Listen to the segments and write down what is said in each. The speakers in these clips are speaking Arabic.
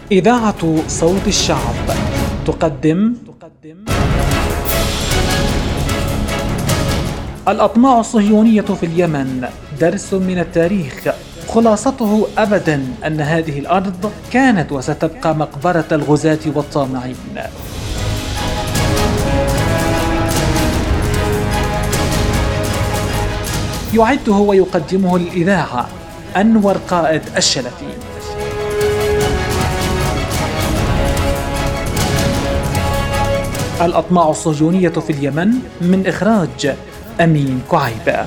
إذاعة صوت الشعب تقدم الأطماع الصهيونية في اليمن، درس من التاريخ. خلاصته أبداً أن هذه الأرض كانت وستبقى مقبرة الغزاة والطامعين. يعده ويقدمه للإذاعة أنور قائد الشلفي. الأطماع الصهيونية في اليمن، من إخراج أمين كعيبة.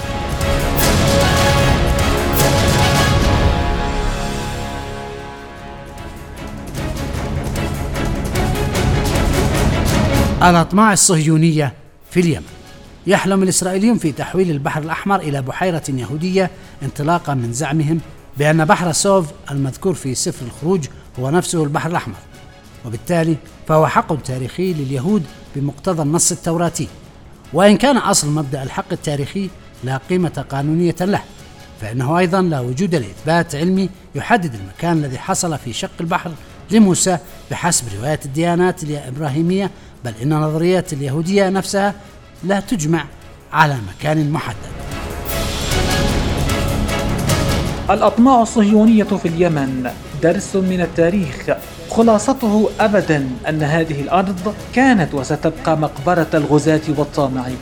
الأطماع الصهيونية في اليمن. يحلم الإسرائيليون في تحويل البحر الأحمر إلى بحيرة يهودية، انطلاقا من زعمهم بأن بحر سوف المذكور في سفر الخروج هو نفسه البحر الأحمر، وبالتالي فهو حق تاريخي لليهود بمقتضى النص التوراتي. وإن كان أصل مبدأ الحق التاريخي لا قيمة قانونية له، فإنه أيضا لا وجود لإثبات علمي يحدد المكان الذي حصل في شق البحر لموسى بحسب رواية الديانات الإبراهيمية، بل إن نظريات اليهودية نفسها لا تجمع على مكان محدد. الأطماع الصهيونية في اليمن، درس من التاريخ. خلاصته أبداً أن هذه الأرض كانت وستبقى مقبرة الغزاة والطامعين.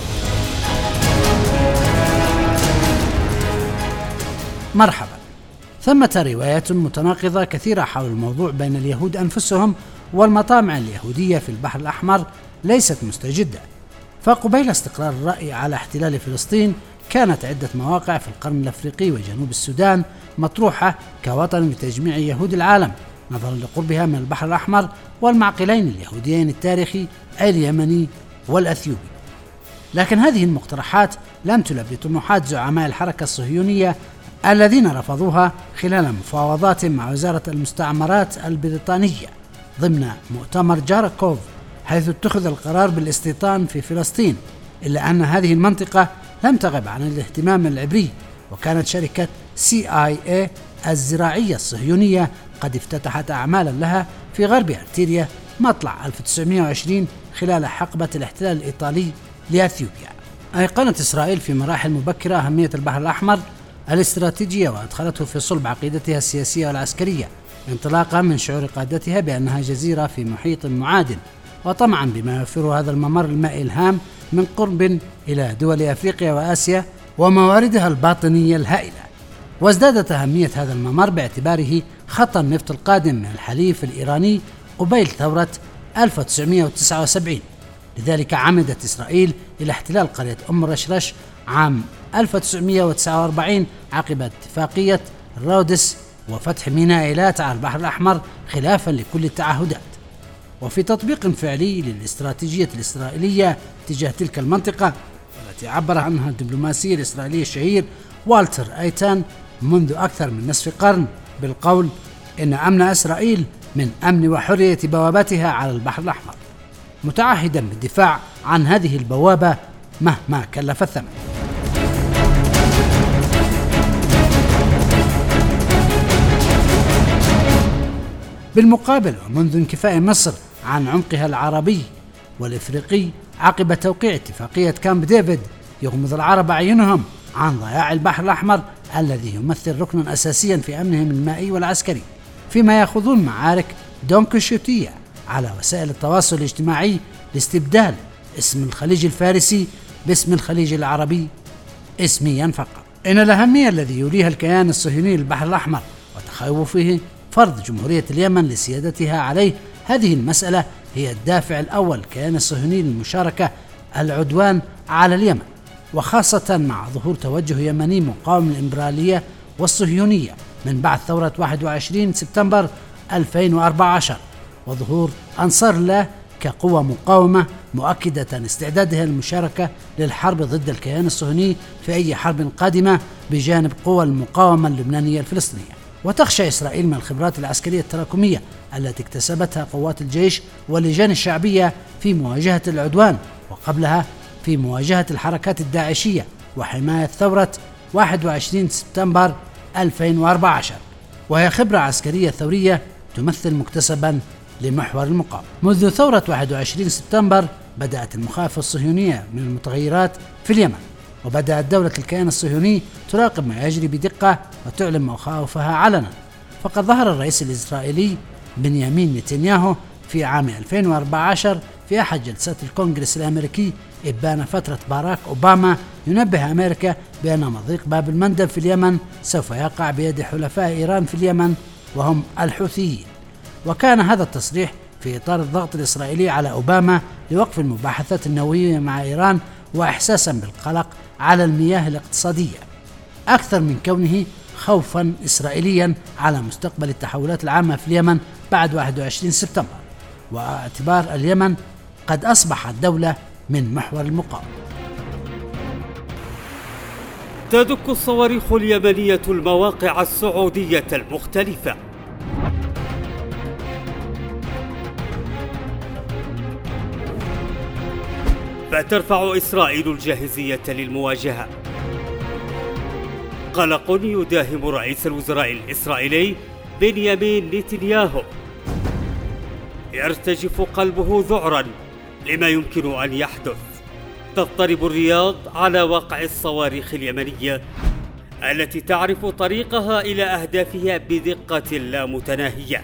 مرحبا. ثمة روايات متناقضة كثيرة حول الموضوع بين اليهود أنفسهم والمطامع اليهودية في البحر الأحمر ليست مستجدة. فقبيل استقرار الرأي على احتلال فلسطين، كانت عدة مواقع في القرن الأفريقي وجنوب السودان مطروحة كوطن لتجميع يهود العالم، نظرا لقربها من البحر الأحمر والمعقلين اليهوديين التاريخي اليمني والأثيوبي. لكن هذه المقترحات لم تلبي طموحات زعماء الحركة الصهيونية الذين رفضوها خلال مفاوضات مع وزارة المستعمرات البريطانية ضمن مؤتمر جاراكوف، حيث اتخذ القرار بالاستيطان في فلسطين. إلا أن هذه المنطقة لم تغب عن الاهتمام العبري، وكانت شركة CIA الزراعية الصهيونية قد افتتحت أعمالا لها في غرب أرتيريا مطلع 1920 خلال حقبة الاحتلال الإيطالي لأثيوبيا. أيقنت إسرائيل في مراحل مبكرة أهمية البحر الأحمر الاستراتيجية، وأدخلته في صلب عقيدتها السياسية والعسكرية، انطلاقا من شعور قادتها بأنها جزيرة في محيط معادن، وطمعا بما يوفره هذا الممر المائي الهام من قرب إلى دول أفريقيا وآسيا ومواردها الباطنية الهائلة. وازدادت أهمية هذا الممر باعتباره خط النفط القادم من الحليف الإيراني قبيل ثورة 1979. لذلك عمدت إسرائيل إلى احتلال قرية أم رشرش عام 1949 عقب اتفاقية رودس وفتح ميناء إيلات على البحر الأحمر خلافا لكل التعهدات. وفي تطبيق فعلي للاستراتيجية الإسرائيلية تجاه تلك المنطقة، والتي عبر عنها الدبلوماسي الإسرائيلي الشهير والتر أيتان منذ أكثر من نصف قرن بالقول إن أمن إسرائيل من أمن وحرية بواباتها على البحر الأحمر، متعهدا بالدفاع عن هذه البوابة مهما كلف الثمن. بالمقابل، ومنذ انكفاء مصر عن عمقها العربي والإفريقي عقب توقيع اتفاقية كامب ديفيد، يغمض العرب أعينهم عن ضياع البحر الأحمر الذي يمثل ركنا أساسيا في أمنهم المائي والعسكري، فيما يأخذون معارك دونكيشوتية على وسائل التواصل الاجتماعي لاستبدال اسم الخليج الفارسي باسم الخليج العربي اسميا فقط. إن الأهمية الذي يوليها الكيان الصهيوني للبحر الأحمر وتخوفه فرض جمهورية اليمن لسيادتها عليه، هذه المسألة هي الدافع الأول كيان الصهيوني للمشاركة العدوان على اليمن، وخاصة مع ظهور توجه يمني مقاوم للإمبرالية والصهيونية من بعد ثورة 21 سبتمبر 2014، وظهور أنصار الله كقوة مقاومة مؤكدة استعدادها للمشاركة للحرب ضد الكيان الصهيوني في أي حرب قادمة بجانب قوى المقاومة اللبنانية الفلسطينية. وتخشى إسرائيل من الخبرات العسكرية التراكمية التي اكتسبتها قوات الجيش واللجان الشعبية في مواجهة العدوان، وقبلها في مواجهة الحركات الداعشية وحماية ثورة 21 سبتمبر 2014، وهي خبرة عسكرية ثورية تمثل مكتسبا لمحور المقاومة. منذ ثورة 21 سبتمبر بدأت المخاوف الصهيونية من المتغيرات في اليمن، وبدأت دولة الكيان الصهيوني تراقب ما يجري بدقة وتعلن مخاوفها علنا. فقد ظهر الرئيس الإسرائيلي بنيامين نتنياهو في عام 2014 في أحد جلسات الكونغرس الأمريكي إبان فترة باراك أوباما ينبه أمريكا بأن مضيق باب المندب في اليمن سوف يقع بيد حلفاء إيران في اليمن وهم الحوثيين. وكان هذا التصريح في إطار الضغط الإسرائيلي على أوباما لوقف المباحثات النووية مع إيران، وإحساسا بالقلق على المياه الاقتصادية أكثر من كونه خوفا إسرائيليا على مستقبل التحولات العامة في اليمن بعد 21 سبتمبر، واعتبار اليمن قد أصبحت دولة من محور المقاومة. تدك الصواريخ اليمنية المواقع السعودية المختلفة. فترفع إسرائيل الجاهزية للمواجهة. قلق يداهم رئيس الوزراء الإسرائيلي بنيامين نتنياهو، يرتجف قلبه ذعرا لما يمكن أن يحدث. تضطرب الرياض على وقع الصواريخ اليمنية التي تعرف طريقها إلى أهدافها بدقة لا متناهية،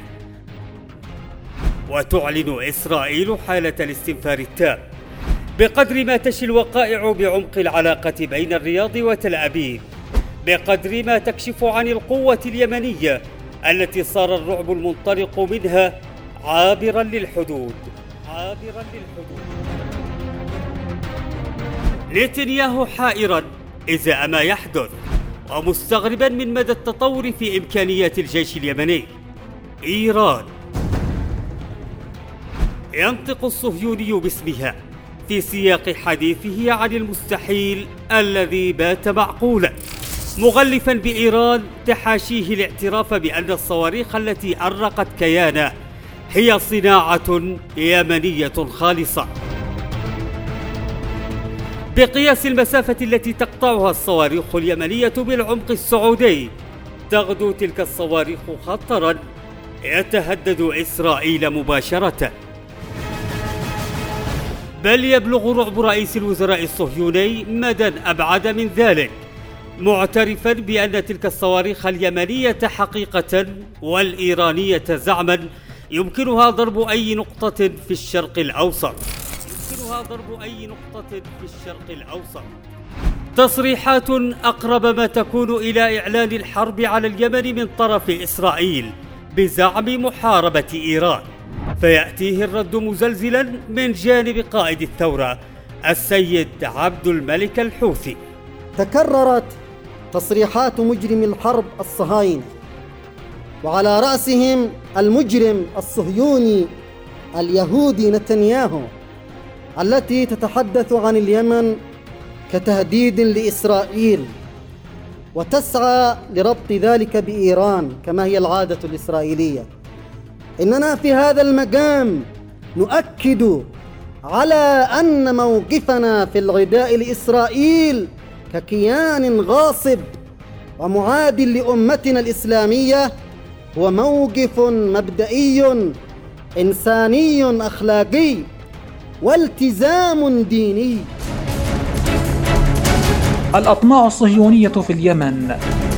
وتعلن إسرائيل حالة الاستنفار التام بقدر ما تشي الوقائع بعمق العلاقة بين الرياض وتل أبيب، بقدر ما تكشف عن القوة اليمنية التي صار الرعب المنطلق منها عابرا للحدود. نتنياهو حائرا إزاء ما يحدث، ومستغربا من مدى التطور في إمكانيات الجيش اليمني. إيران ينطق الصهيوني باسمها في سياق حديثه عن المستحيل الذي بات معقولا، مغلفا بإيران تحاشيه الاعتراف بأن الصواريخ التي أرقت كيانه هي صناعة يمنية خالصة. بقياس المسافة التي تقطعها الصواريخ اليمنية بالعمق السعودي، تغدو تلك الصواريخ خطرا يتهدد إسرائيل مباشرة. بل يبلغ رعب رئيس الوزراء الصهيوني مدى أبعد من ذلك، معترفا بأن تلك الصواريخ اليمنية حقيقة والإيرانية زعما يمكنها ضرب أي نقطة في الشرق الأوسط. تصريحات أقرب ما تكون إلى إعلان الحرب على اليمن من طرف إسرائيل بزعم محاربة إيران، فيأتيه الرد مزلزلا من جانب قائد الثورة السيد عبد الملك الحوثي. تكررت تصريحات مجرم الحرب الصهاينة، وعلى رأسهم المجرم الصهيوني اليهودي نتنياهو، التي تتحدث عن اليمن كتهديد لإسرائيل، وتسعى لربط ذلك بإيران كما هي العادة الإسرائيلية. إننا في هذا المقام نؤكد على أن موقفنا في العداء لإسرائيل ككيان غاصب ومعاد لأمتنا الإسلامية هو موقف مبدئي إنساني أخلاقي والتزام ديني. الأطماع الصهيونية في اليمن.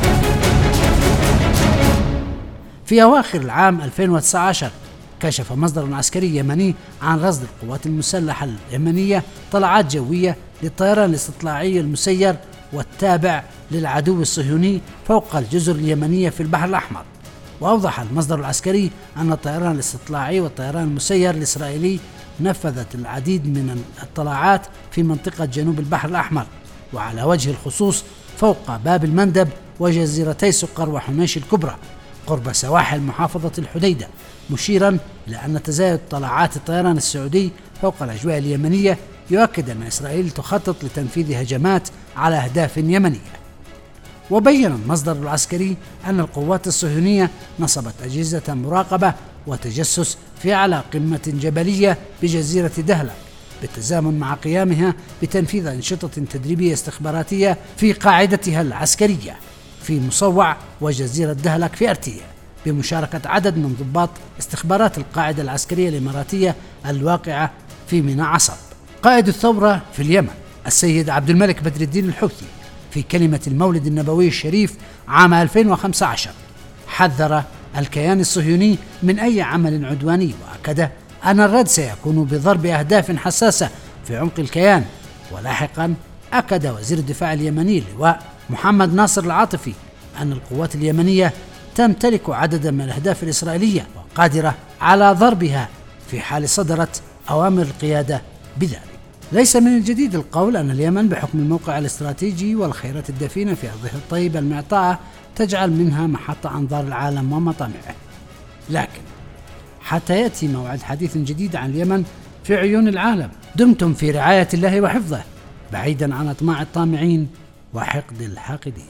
في أواخر العام 2019 كشف مصدر عسكري يمني عن رصد القوات المسلحة اليمنية طلعات جوية للطيران الاستطلاعي المسير والتابع للعدو الصهيوني فوق الجزر اليمنية في البحر الأحمر. وأوضح المصدر العسكري أن الطيران الاستطلاعي والطيران المسير الإسرائيلي نفذت العديد من الاطلاعات في منطقة جنوب البحر الأحمر، وعلى وجه الخصوص فوق باب المندب وجزيرتي سقر وحنيش الكبرى قرب سواحل محافظة الحديدة، مشيرا إلى أن تزايد طلعات الطيران السعودي فوق الأجواء اليمنية يؤكد أن إسرائيل تخطط لتنفيذ هجمات على أهداف يمنية. وبين المصدر العسكري أن القوات الصهيونية نصبت أجهزة مراقبة وتجسس في أعلى قمة جبلية بجزيرة دهلك، بالتزامن مع قيامها بتنفيذ أنشطة تدريبية استخباراتية في قاعدتها العسكرية في مصوع وجزيرة دهلك في أرتية، بمشاركة عدد من ضباط استخبارات القاعدة العسكرية الإماراتية الواقعة في ميناء عصب. قائد الثورة في اليمن السيد عبد الملك بدر الدين الحوثي في كلمة المولد النبوي الشريف عام 2015 حذر الكيان الصهيوني من أي عمل عدواني، وأكد أن الرد سيكون بضرب أهداف حساسة في عمق الكيان. ولاحقا أكد وزير الدفاع اليمني اللواء محمد ناصر العاطفي أن القوات اليمنية تمتلك عددا من الأهداف الإسرائيلية وقادرة على ضربها في حال صدرت أوامر القيادة بذلك. ليس من الجديد القول أن اليمن بحكم الموقع الاستراتيجي والخيرات الدفينة في أرضها الطيبة المعطاءة تجعل منها محط أنظار العالم ومطامعه، لكن حتى يأتي موعد حديث جديد عن اليمن في عيون العالم دمتم في رعاية الله وحفظه، بعيدا عن أطماع الطامعين وحقد الحاقدين.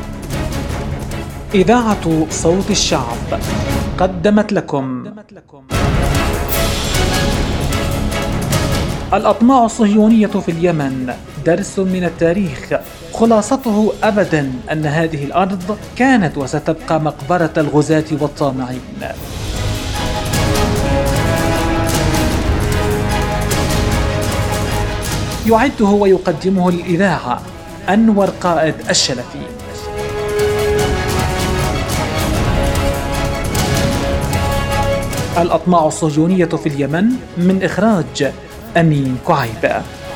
إذاعة صوت الشعب قدمت لكم الأطماع الصهيونية في اليمن، درس من التاريخ، خلاصته أبدا أن هذه الأرض كانت وستبقى مقبرة الغزاة والطامعين. يعده ويقدمه الإذاعة أنور قائد الشلفي. الأطماع الصهيونية في اليمن من إخراج أمين كعيب.